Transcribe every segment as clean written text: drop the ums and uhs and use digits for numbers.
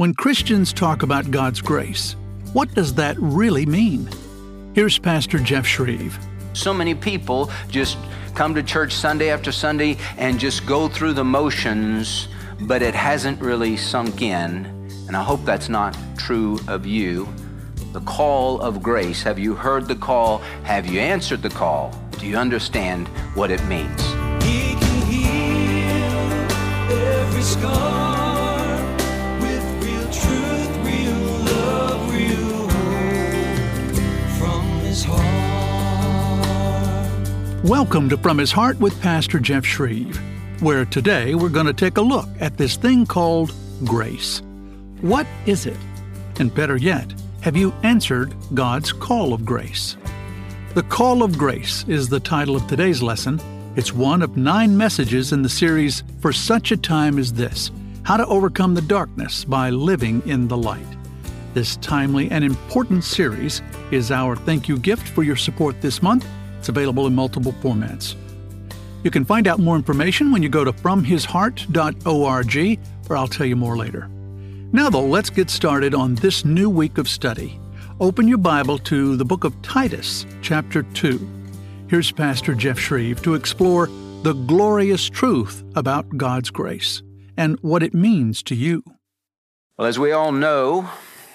When Christians talk about God's grace, what does that really mean? Here's Pastor Jeff Shreve. So many people just come to church Sunday after Sunday and just go through the motions, but it hasn't really sunk in. And I hope that's not true of you. The call of grace. Have you heard the call? Have you answered the call? Do you understand what it means? He can heal every scar with real truth, real love, real hope from his heart. Welcome to From His Heart with Pastor Jeff Shreve, where today we're going to take a look at this thing called grace. What is it? And better yet, have you answered God's call of grace? The Call of Grace is the title of today's lesson. It's one of 9 messages in the series For Such a Time as This, How to Overcome the Darkness by Living in the Light. This timely and important series is our thank you gift for your support this month. It's available in multiple formats. You can find out more information when you go to fromhisheart.org, or I'll tell you more later. Now though, let's get started on this new week of study. Open your Bible to the book of Titus, chapter 2. Here's Pastor Jeff Shreve to explore the glorious truth about God's grace and what it means to you. Well, as we all know,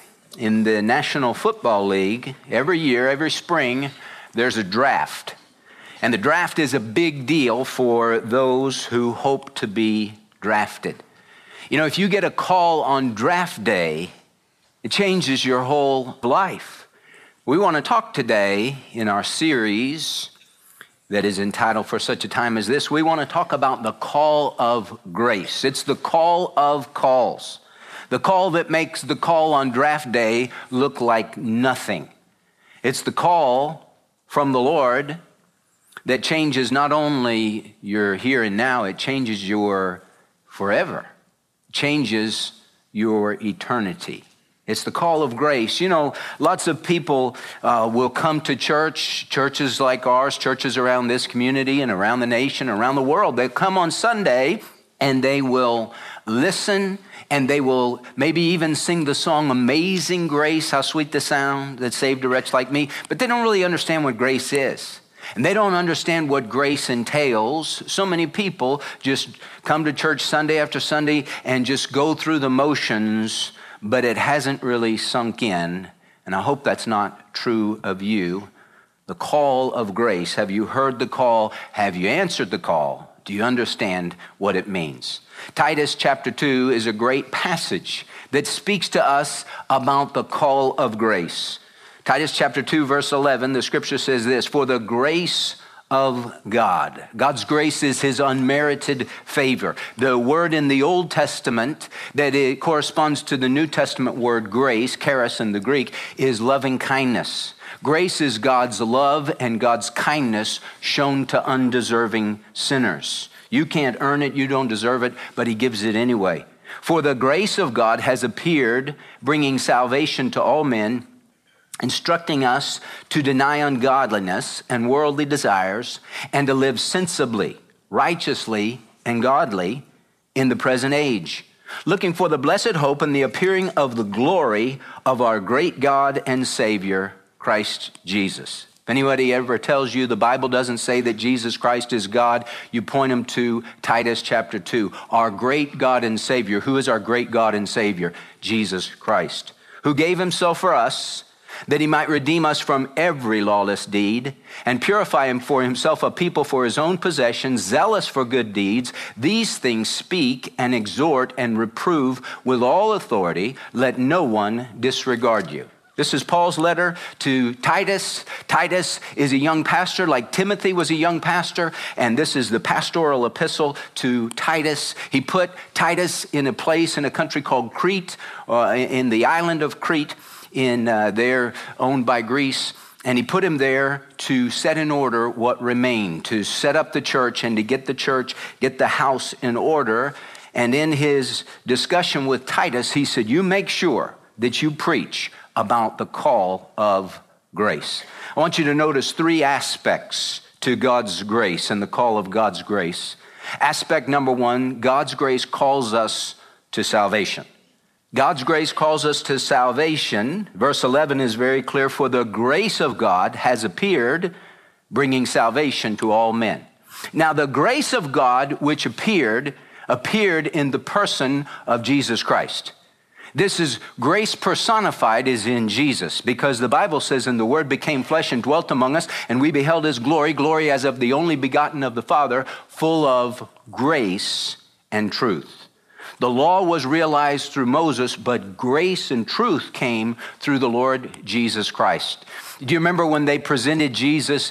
in the National Football League, every year, every spring, there's a draft. And the draft is a big deal for those who hope to be drafted. You know, if you get a call on draft day, it changes your whole life. We want to talk today in our series that is entitled For Such a Time as This. We want to talk about the call of grace. It's the call of calls. The call that makes the call on draft day look like nothing. It's the call from the Lord that changes not only your here and now, it changes your forever. It changes your eternity. It's the call of grace. You know, lots of people will come to churches like ours, churches around this community and around the nation, around the world. They come on Sunday and they will listen and they will maybe even sing the song Amazing Grace, how sweet the sound that saved a wretch like me. But they don't really understand what grace is. And they don't understand what grace entails. So many people just come to church Sunday after Sunday and just go through the motions, but it hasn't really sunk in. And I hope that's not true of you. The call of grace. Have you heard the call? Have you answered the call? Do you understand what it means? Titus chapter 2 is a great passage that speaks to us about the call of grace. Titus chapter 2 verse 11, the scripture says this, for the grace of God. God's grace is his unmerited favor. The word in the Old Testament that it corresponds to the New Testament word grace, charis in the Greek, is loving kindness. Grace is God's love and God's kindness shown to undeserving sinners. You can't earn it, you don't deserve it, but he gives it anyway. For the grace of God has appeared, bringing salvation to all men, instructing us to deny ungodliness and worldly desires and to live sensibly, righteously, and godly in the present age, looking for the blessed hope and the appearing of the glory of our great God and Savior, Christ Jesus. If anybody ever tells you the Bible doesn't say that Jesus Christ is God, you point them to Titus chapter 2. Our great God and Savior. Who is our great God and Savior? Jesus Christ, who gave himself for us, that he might redeem us from every lawless deed and purify him for himself a people for his own possession, zealous for good deeds. These things speak and exhort and reprove with all authority. Let no one disregard you. This is Paul's letter to Titus. Titus is a young pastor like Timothy was a young pastor, and this is the pastoral epistle to Titus. He put Titus in a place in a country called Crete, in the island of Crete, there owned by Greece, and he put him there to set in order what remained, to set up the church and to get the house in order. And in his discussion with Titus, he said, you make sure that you preach about the call of grace. I want you to notice 3 aspects to God's grace and the call of God's grace. Aspect number 1, God's grace calls us to salvation. God's grace calls us to salvation. Verse 11 is very clear. For the grace of God has appeared, bringing salvation to all men. Now, the grace of God which appeared in the person of Jesus Christ. This is grace personified is in Jesus, because the Bible says, and the Word became flesh and dwelt among us, and we beheld his glory, glory as of the only begotten of the Father, full of grace and truth. The law was realized through Moses, but grace and truth came through the Lord Jesus Christ. Do you remember when they presented Jesus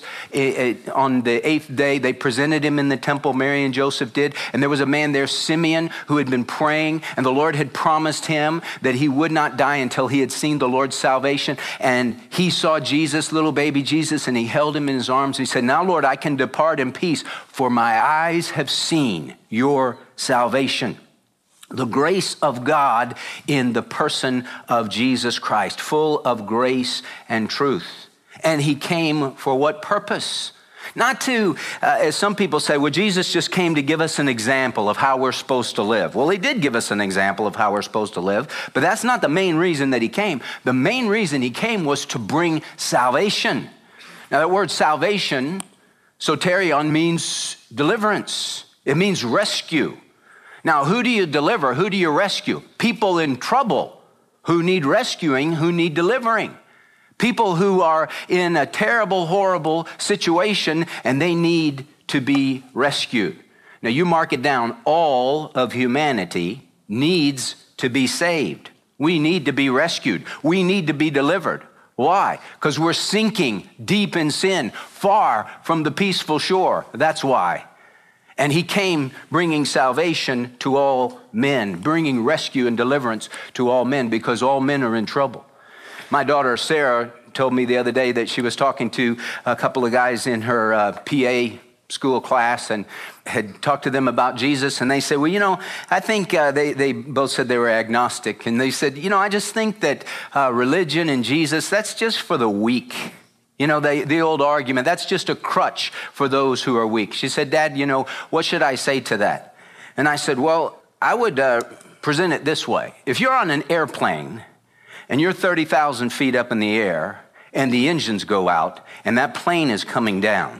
on the 8th day? They presented him in the temple, Mary and Joseph did. And there was a man there, Simeon, who had been praying. And the Lord had promised him that he would not die until he had seen the Lord's salvation. And he saw Jesus, little baby Jesus, and he held him in his arms. He said, now, Lord, I can depart in peace, for my eyes have seen your salvation. The grace of God in the person of Jesus Christ, full of grace and truth. And he came for what purpose? Not to, as some people say, well, Jesus just came to give us an example of how we're supposed to live. Well, he did give us an example of how we're supposed to live, but that's not the main reason that he came. The main reason he came was to bring salvation. Now, that word salvation, soterion, means deliverance. It means rescue. Now, who do you deliver? Who do you rescue? People in trouble who need rescuing, who need delivering. People who are in a terrible, horrible situation and they need to be rescued. Now, you mark it down. All of humanity needs to be saved. We need to be rescued. We need to be delivered. Why? Because we're sinking deep in sin, far from the peaceful shore. That's why. And he came bringing salvation to all men, bringing rescue and deliverance to all men, because all men are in trouble. My daughter, Sarah, told me the other day that she was talking to a couple of guys in her PA school class and had talked to them about Jesus. And they said, well, you know, I think they both said they were agnostic. And they said, you know, I just think that religion and Jesus, that's just for the weak. You know, the old argument, that's just a crutch for those who are weak. She said, Dad, you know, what should I say to that? And I said, well, I would present it this way. If you're on an airplane and you're 30,000 feet up in the air and the engines go out and that plane is coming down,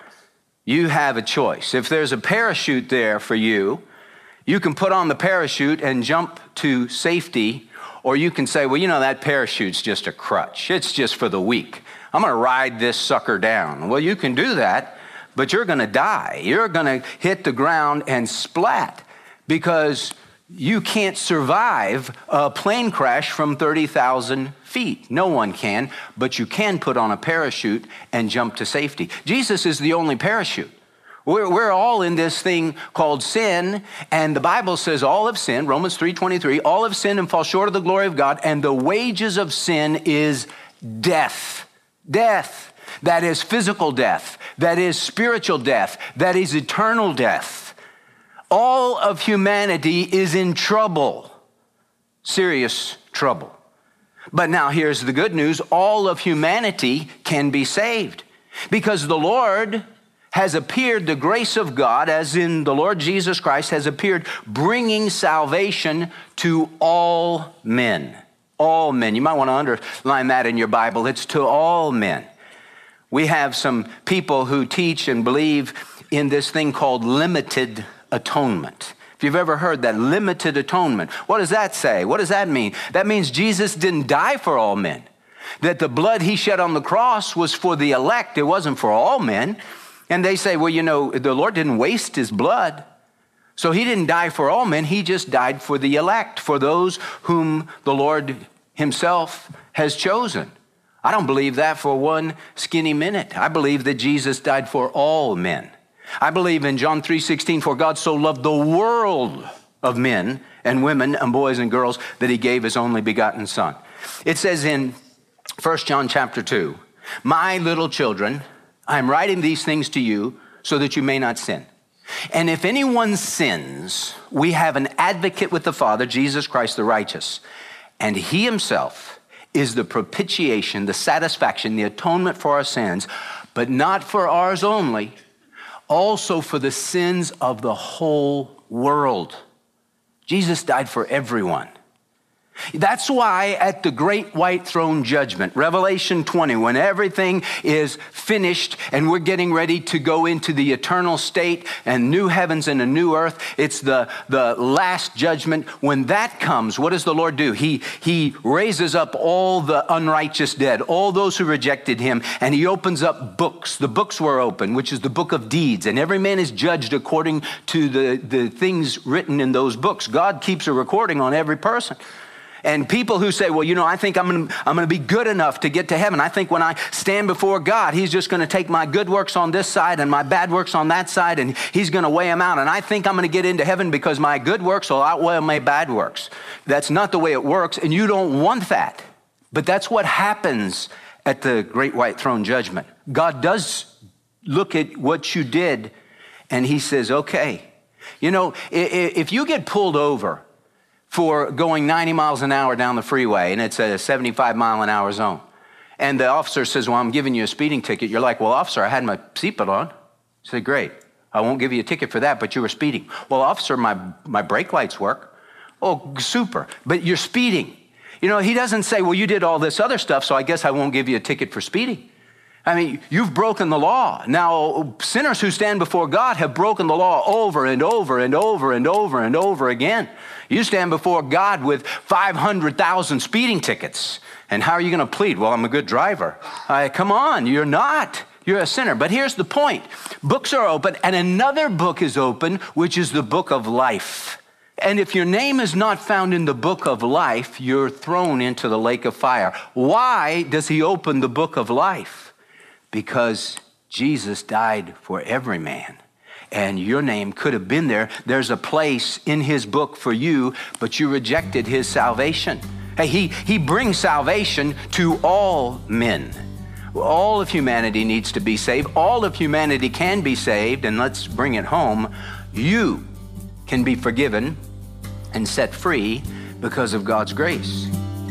you have a choice. If there's a parachute there for you, you can put on the parachute and jump to safety, or you can say, well, you know, that parachute's just a crutch. It's just for the weak. I'm going to ride this sucker down. Well, you can do that, but you're going to die. You're going to hit the ground and splat, because you can't survive a plane crash from 30,000 feet. No one can, but you can put on a parachute and jump to safety. Jesus is the only parachute. We're all in this thing called sin, and the Bible says all have sinned, Romans 3:23, all have sinned and fall short of the glory of God, and the wages of sin is death. Death. That is physical death. That is spiritual death. That is eternal death. All of humanity is in trouble. Serious trouble. But now here's the good news. All of humanity can be saved, because the Lord has appeared, the grace of God, as in the Lord Jesus Christ, has appeared, bringing salvation to all men. All men. You might want to underline that in your Bible. It's to all men. We have some people who teach and believe in this thing called limited atonement. If you've ever heard that, limited atonement, what does that say? What does that mean? That means Jesus didn't die for all men. That the blood he shed on the cross was for the elect. It wasn't for all men. And they say, well, you know, the Lord didn't waste his blood. So he didn't die for all men. He just died for the elect, for those whom the Lord himself has chosen. I don't believe that for one skinny minute. I believe that Jesus died for all men. I believe in John 3:16, for God so loved the world of men and women and boys and girls that he gave his only begotten son. It says in 1 John chapter 2, my little children, I am writing these things to you so that you may not sin. And if anyone sins, we have an advocate with the Father, Jesus Christ the righteous. And he himself is the propitiation, the satisfaction, the atonement for our sins, but not for ours only, also for the sins of the whole world. Jesus died for everyone. That's why at the great white throne judgment, Revelation 20, when everything is finished and we're getting ready to go into the eternal state and new heavens and a new earth, it's the last judgment. When that comes, what does the Lord do? He raises up all the unrighteous dead, all those who rejected him, and he opens up books. The books were open, which is the book of deeds, and every man is judged according to the things written in those books. God keeps a recording on every person. And people who say, well, you know, I think I'm going to be good enough to get to heaven. I think when I stand before God, he's just going to take my good works on this side and my bad works on that side, and he's going to weigh them out. And I think I'm going to get into heaven because my good works will outweigh my bad works. That's not the way it works, and you don't want that. But that's what happens at the great white throne judgment. God does look at what you did, and he says, okay. You know, if you get pulled over for going 90 miles an hour down the freeway, and it's a 75-mile-an-hour zone, and the officer says, well, I'm giving you a speeding ticket. You're like, well, officer, I had my seatbelt on. I say, great. I won't give you a ticket for that, but you were speeding. Well, officer, my brake lights work. Oh, super. But you're speeding. You know, he doesn't say, well, you did all this other stuff, so I guess I won't give you a ticket for speeding. I mean, you've broken the law. Now, sinners who stand before God have broken the law over and over and over and over and over again. You stand before God with 500,000 speeding tickets. And how are you going to plead? Well, I'm a good driver. Come on, you're not. You're a sinner. But here's the point. Books are open, and another book is open, which is the book of life. And if your name is not found in the book of life, you're thrown into the lake of fire. Why does he open the book of life? Because Jesus died for every man, and your name could have been there. There's a place in his book for you, but you rejected his salvation. Hey, he brings salvation to all men. All of humanity needs to be saved. All of humanity can be saved, and let's bring it home. You can be forgiven and set free because of God's grace.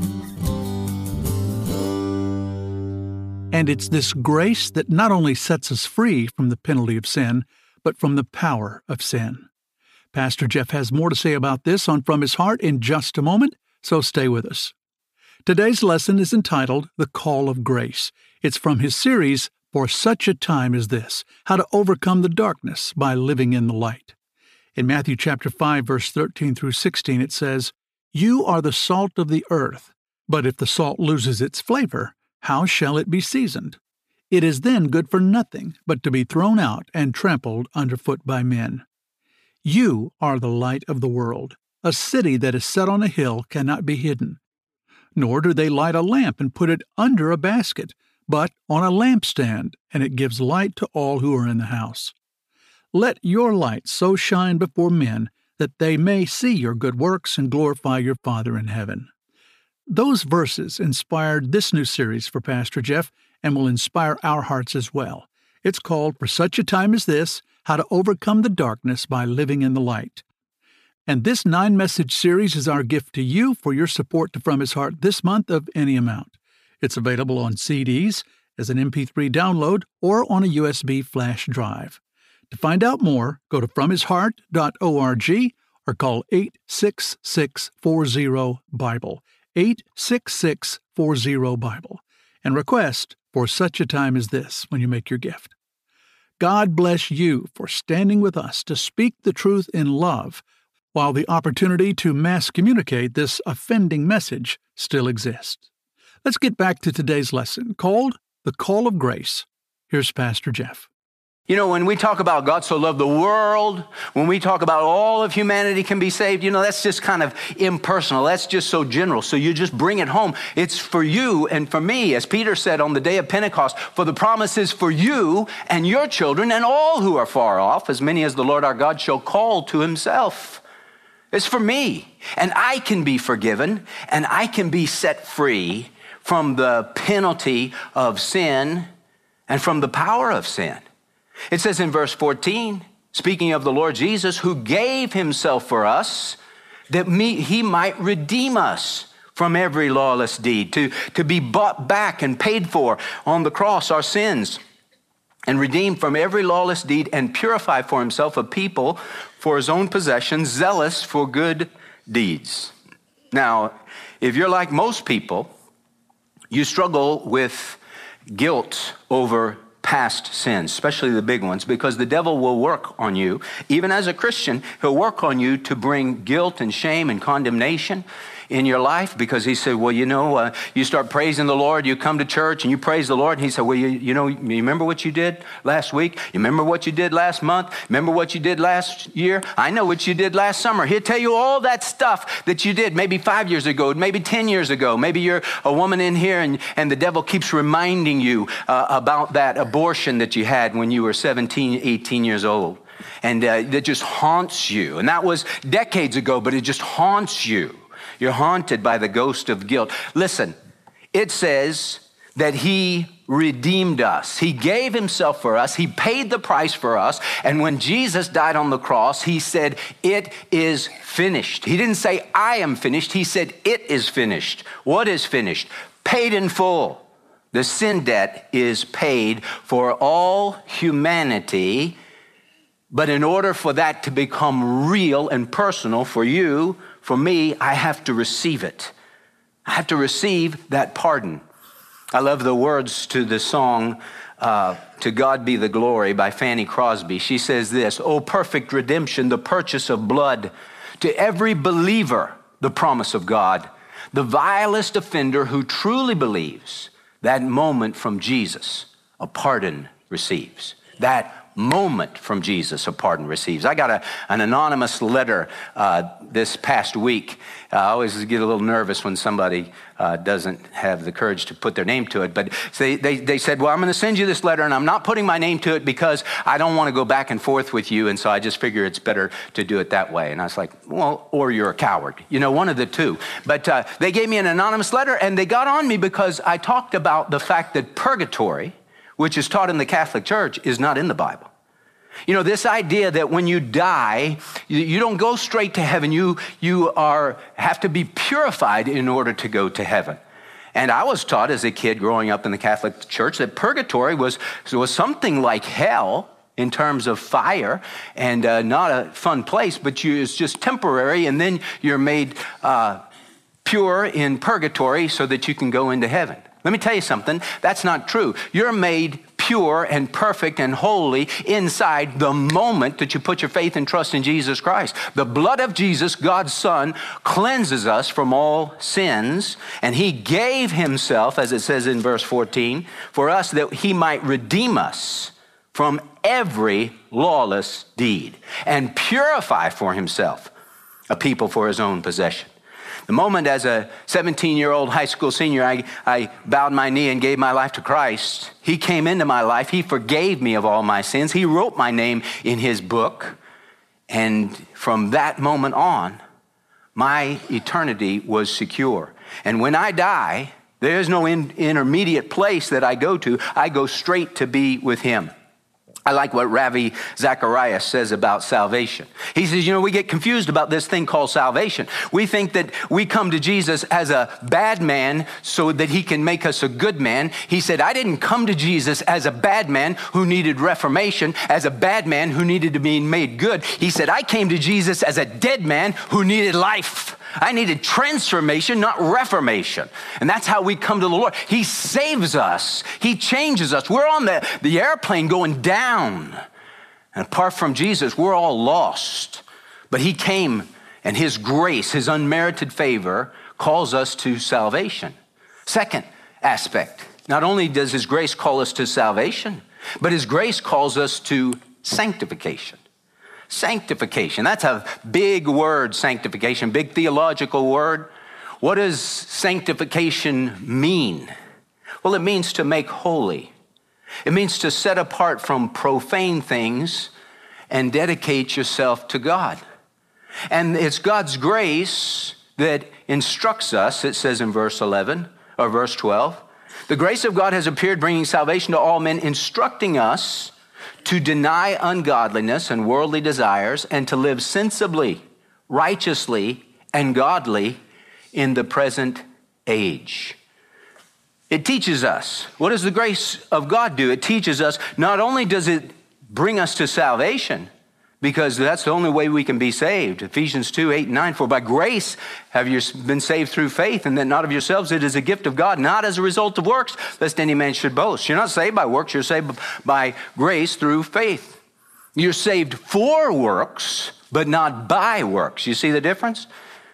And it's this grace that not only sets us free from the penalty of sin, but from the power of sin. Pastor Jeff has more to say about this on From His Heart in just a moment, so stay with us. Today's lesson is entitled The Call of Grace. It's from his series, For Such a Time as This, How to Overcome the Darkness by Living in the Light. In Matthew chapter 5, verse 13 through 16, it says, You are the salt of the earth, but if the salt loses its flavor, how shall it be seasoned? It is then good for nothing but to be thrown out and trampled underfoot by men. You are the light of the world. A city that is set on a hill cannot be hidden. Nor do they light a lamp and put it under a basket, but on a lampstand, and it gives light to all who are in the house. Let your light so shine before men that they may see your good works and glorify your Father in heaven. Those verses inspired this new series for Pastor Jeff and will inspire our hearts as well. It's called For Such a Time as This, How to Overcome the Darkness by Living in the Light. And this 9-message series is our gift to you for your support to From His Heart this month of any amount. It's available on CDs, as an MP3 download, or on a USB flash drive. To find out more, go to FromHisHeart.org or call 866-40-BIBLE. 866-40-BIBLE, and request For Such a Time as This when you make your gift. God bless you for standing with us to speak the truth in love, while the opportunity to mass communicate this offending message still exists. Let's get back to today's lesson, called The Call of Grace. Here's Pastor Jeff. You know, when we talk about God so loved the world, when we talk about all of humanity can be saved, you know, that's just kind of impersonal. That's just so general. So you just bring it home. It's for you and for me, as Peter said on the day of Pentecost, for the promise is for you and your children and all who are far off, as many as the Lord our God shall call to himself. It's for me, and I can be forgiven, and I can be set free from the penalty of sin and from the power of sin. It says in verse 14, speaking of the Lord Jesus, who gave himself for us, that he might redeem us from every lawless deed, to be bought back and paid for on the cross, our sins, and redeemed from every lawless deed, and purify for himself a people for his own possession, zealous for good deeds. Now, if you're like most people, you struggle with guilt over past sins, especially the big ones, because the devil will work on you. Even as a Christian, he'll work on you to bring guilt and shame and condemnation in your life, because he said, well, you start praising the Lord, you come to church and you praise the Lord, and he said, well, you remember what you did last week? You remember what you did last month? Remember what you did last year? I know what you did last summer. He'll tell you all that stuff that you did maybe 5 years ago, maybe 10 years ago. Maybe you're a woman in here and the devil keeps reminding you about that abortion that you had when you were 17, 18 years old. And that just haunts you. And that was decades ago, but it just haunts you. You're haunted by the ghost of guilt. Listen, it says that he redeemed us. He gave himself for us. He paid the price for us. And when Jesus died on the cross, he said, it is finished. He didn't say, I am finished. He said, it is finished. What is finished? Paid in full. The sin debt is paid for all humanity. But in order for that to become real and personal for you, for me, I have to receive it. I have to receive that pardon. I love the words to the song, To God Be the Glory by Fanny Crosby. She says this, "O perfect redemption, the purchase of blood, to every believer, the promise of God, the vilest offender who truly believes, that moment from Jesus, a pardon receives." That moment from Jesus, a pardon receives. I got an anonymous letter this past week. I always get a little nervous when somebody doesn't have the courage to put their name to it. But they said, well, I'm going to send you this letter, and I'm not putting my name to it because I don't want to go back and forth with you, and so I just figure it's better to do it that way. And I was like, well, or you're a coward. One of the two. But they gave me an anonymous letter, and they got on me because I talked about the fact that purgatory, which is taught in the Catholic Church, is not in the Bible. This idea that when you die, you don't go straight to heaven. You have to be purified in order to go to heaven. And I was taught as a kid growing up in the Catholic Church that purgatory was something like hell in terms of fire, and not a fun place, but it's just temporary, and then you're made pure in purgatory so that you can go into heaven. Let me tell you something, that's not true. You're made pure and perfect and holy inside the moment that you put your faith and trust in Jesus Christ. The blood of Jesus, God's Son, cleanses us from all sins, and he gave himself, as it says in verse 14, for us that he might redeem us from every lawless deed and purify for himself a people for his own possession. The moment as a 17-year-old high school senior, I bowed my knee and gave my life to Christ. He came into my life. He forgave me of all my sins. He wrote my name in his book. And from that moment on, my eternity was secure. And when I die, there's no intermediate place that I go to. I go straight to be with him. I like what Ravi Zacharias says about salvation. He says, we get confused about this thing called salvation. We think that we come to Jesus as a bad man so that he can make us a good man. He said, I didn't come to Jesus as a bad man who needed reformation, as a bad man who needed to be made good. He said, I came to Jesus as a dead man who needed life. I needed transformation, not reformation. And that's how we come to the Lord. He saves us. He changes us. We're on the airplane going down. And apart from Jesus, we're all lost. But he came, and his grace, his unmerited favor, calls us to salvation. Second aspect, not only does his grace call us to salvation, but his grace calls us to sanctification. Sanctification, that's a big word, sanctification, big theological word. What does sanctification mean? Well, it means to make holy. It means to set apart from profane things and dedicate yourself to God. And it's God's grace that instructs us, it says in verse 11 or verse 12. The grace of God has appeared, bringing salvation to all men, instructing us to deny ungodliness and worldly desires and to live sensibly, righteously, and godly in the present age. It teaches us. What does the grace of God do? It teaches us, not only does it bring us to salvation, because that's the only way we can be saved. Ephesians 2:8-9, for by grace have you been saved through faith, and that not of yourselves, it is a gift of God, not as a result of works, lest any man should boast. You're not saved by works, you're saved by grace through faith. You're saved for works, but not by works. You see the difference?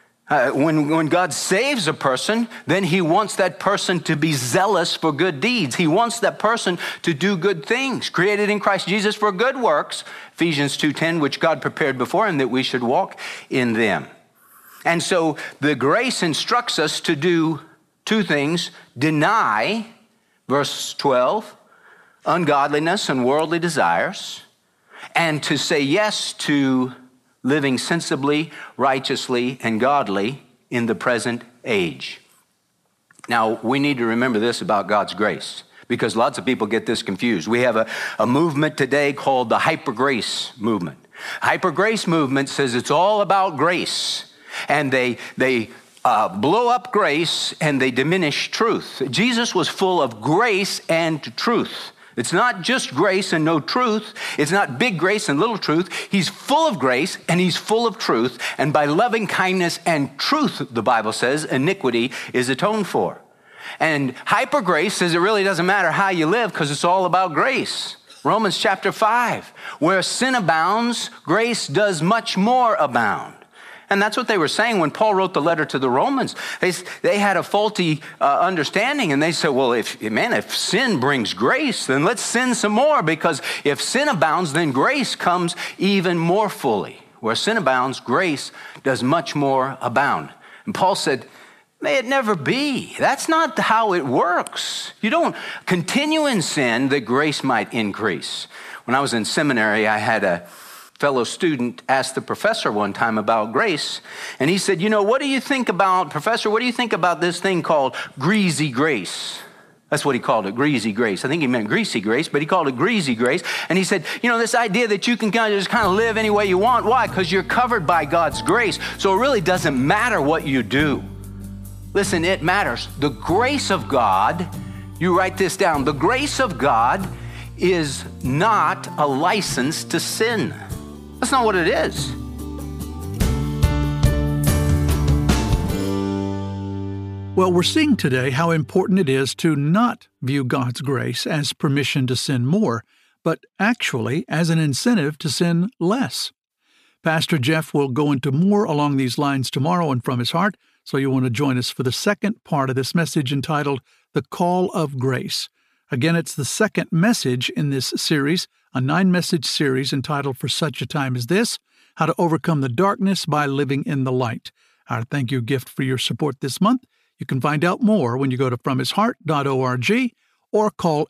When God saves a person, then he wants that person to be zealous for good deeds. He wants that person to do good things, created in Christ Jesus for good works, Ephesians 2:10, which God prepared before him that we should walk in them. And so the grace instructs us to do two things: deny, verse 12, ungodliness and worldly desires, and to say yes to living sensibly, righteously, and godly in the present age. Now, we need to remember this about God's grace, because lots of people get this confused. We have a movement today called the hyper-grace movement. Hyper-grace movement says it's all about grace, and they blow up grace and they diminish truth. Jesus was full of grace and truth. It's not just grace and no truth. It's not big grace and little truth. He's full of grace and he's full of truth. And by loving kindness and truth, the Bible says, iniquity is atoned for. And hyper grace says it really doesn't matter how you live, because it's all about grace. Romans chapter 5, where sin abounds, grace does much more abound. And that's what they were saying when Paul wrote the letter to the Romans. They had a faulty understanding, and they said, well, if sin brings grace, then let's sin some more, because if sin abounds, then grace comes even more fully. Where sin abounds, grace does much more abound. And Paul said, may it never be. That's not how it works. You don't continue in sin that grace might increase. When I was in seminary, I had a fellow student asked the professor one time about grace, and he said, what do you think about, Professor, what do you think about this thing called greasy grace? That's what he called it, greasy grace. I think he meant greasy grace, but he called it greasy grace. And he said, this idea that you can just kind of live any way you want. Why? Because you're covered by God's grace, so it really doesn't matter what you do. Listen, it matters. The grace of God, you write this down, the grace of God is not a license to sin. That's not what it is. Well, we're seeing today how important it is to not view God's grace as permission to sin more, but actually as an incentive to sin less. Pastor Jeff will go into more along these lines tomorrow and from his heart, so you want to join us for the second part of this message entitled The Call of Grace. Again, it's the second message in this series, a 9-message series entitled For Such a Time as This, How to Overcome the Darkness by Living in the Light. Our thank you gift for your support this month. You can find out more when you go to FromHisHeart.org or call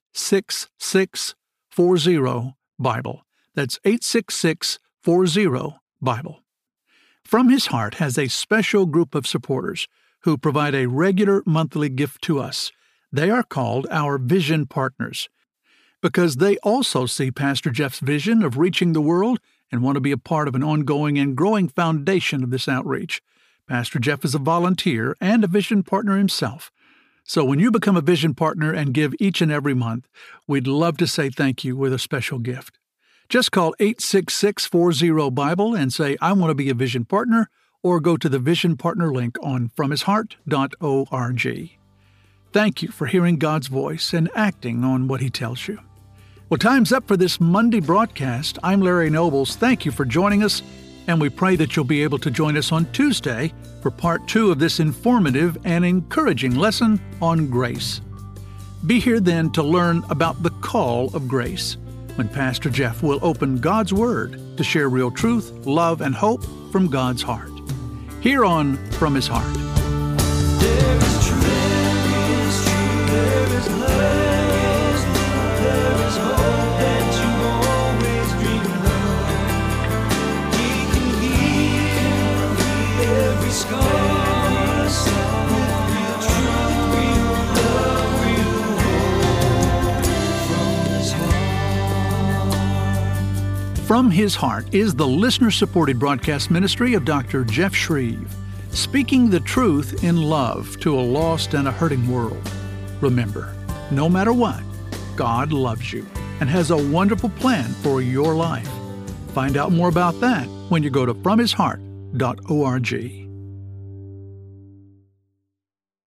866-40-BIBLE. That's 866-40-BIBLE. From His Heart has a special group of supporters who provide a regular monthly gift to us. They are called our Vision Partners, because they also see Pastor Jeff's vision of reaching the world and want to be a part of an ongoing and growing foundation of this outreach. Pastor Jeff is a volunteer and a Vision Partner himself. So when you become a Vision Partner and give each and every month, we'd love to say thank you with a special gift. Just call 866-40-BIBLE and say, I want to be a Vision Partner, or go to the Vision Partner link on FromHisHeart.org. Thank you for hearing God's voice and acting on what He tells you. Well, time's up for this Monday broadcast. I'm Larry Nobles. Thank you for joining us, and we pray that you'll be able to join us on Tuesday for part 2 of this informative and encouraging lesson on grace. Be here then to learn about the call of grace, when Pastor Jeff will open God's Word to share real truth, love, and hope from God's heart. Here on From His Heart. There is truth, there is love, there is hope that you always dreamed of. He can heal every scar with real truth, real love, real hope from His heart. From His Heart is the listener-supported broadcast ministry of Dr. Jeff Shreve, speaking the truth in love to a lost and a hurting world. Remember, no matter what, God loves you and has a wonderful plan for your life. Find out more about that when you go to FromHisHeart.org.